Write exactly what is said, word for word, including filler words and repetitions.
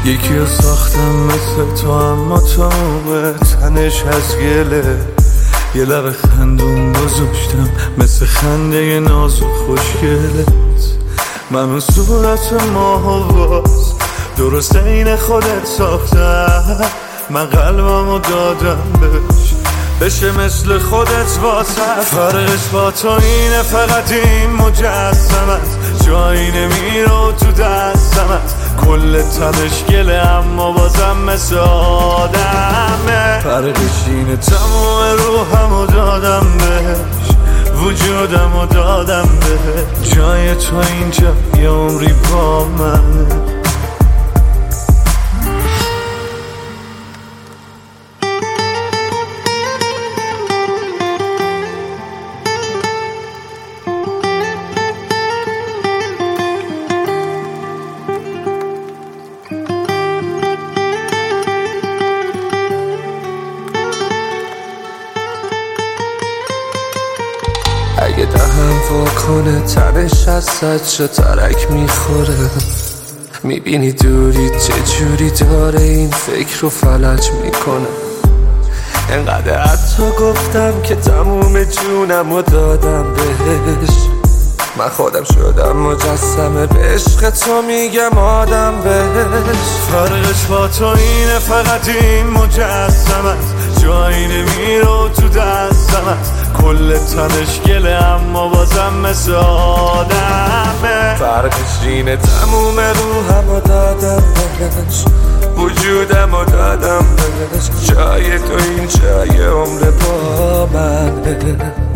یکی رو ساختم مثل تو، اما تو تنش از گله. یه لب خندون گذاشتم مثل خنده ناز و خوشگلت. من اون صورت ماه و باز درست این خودت ساختم. من قلبمو دادم بهش بشه مثل خودت واسه. فرقش با تو اینه فقط این مجسمت جایی نمیره تو دستمت. کل تنش گله اما بازم مثل آدمه. فرقش اینه تموم روحمو دادم بهش، وجودمو دادم بهش. جای تو اینجا یه عمری با منه. اگه دهم واکنه تنش از صد ترک میخوره. میبینی دوری چجوری داره این فکر رو فلج میکنه. انقدر حتی گفتم که تموم جونم رو دادم بهش. من خودم شدم مجسمه به عشق تو میگم آدم بهش. فرقش با تو اینه فقط این مجسمت جایی نمیره تو دستمت. کل تنش گله اما بازم مثل آدمه. فرقش اینه تموم روحمو دادم بهش، وجودمو دادم بهش. جای تو این جای عمر با منه.